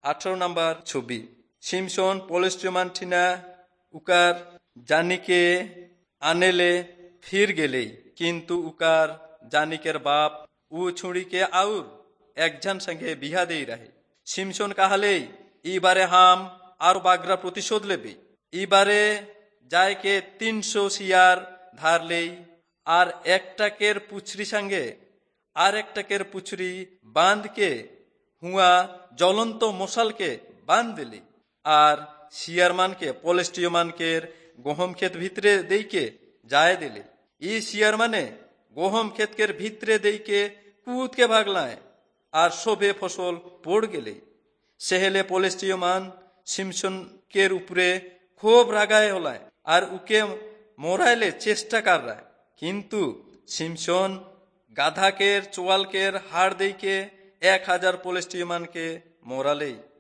18 ছবি। সিমসন পলেস্টিয়মান ঠিনা উকার জানিকে আনেলে ফির গেলেই, কিন্তু উকার জানিকের বাপ উ ছুড়িকে আউর একজন সঙ্গে বিহা দেই রাহে। সিমসন কাহালেই ইবারে হাম আর বাগরা প্রতিশোধ লেবে। ইবারে যায়কে 300 শিয়ার ধারলেই আর একটাকের পুছরি সঙ্গে আর একটাকের পুছরি বাঁধকে হুয়া জ্বলন্ত মশালকে বাঁধ দিলে, আর শিয়ারমানকে পলেস্টিয়মানকের গহম ক্ষেত ভিতরে দেইকে যায় দিলে। ই শিয়ার মানে গহম ক্ষেতকের ভিতরে দেইকে কুদকে ভাগলায়, আর সবে ফসল পড় গেলে। সেহেলে পলেস্টিয়মান সিমসনকের উপরে খুব রাগায় হলায় আর উকে মোরাইলে চেষ্টা কাররায়, কিন্তু সিমসন গাধাকের চোয়ালকের হাড় দেইকে 1000 পলেস্টিয়মানকে মোরালেই।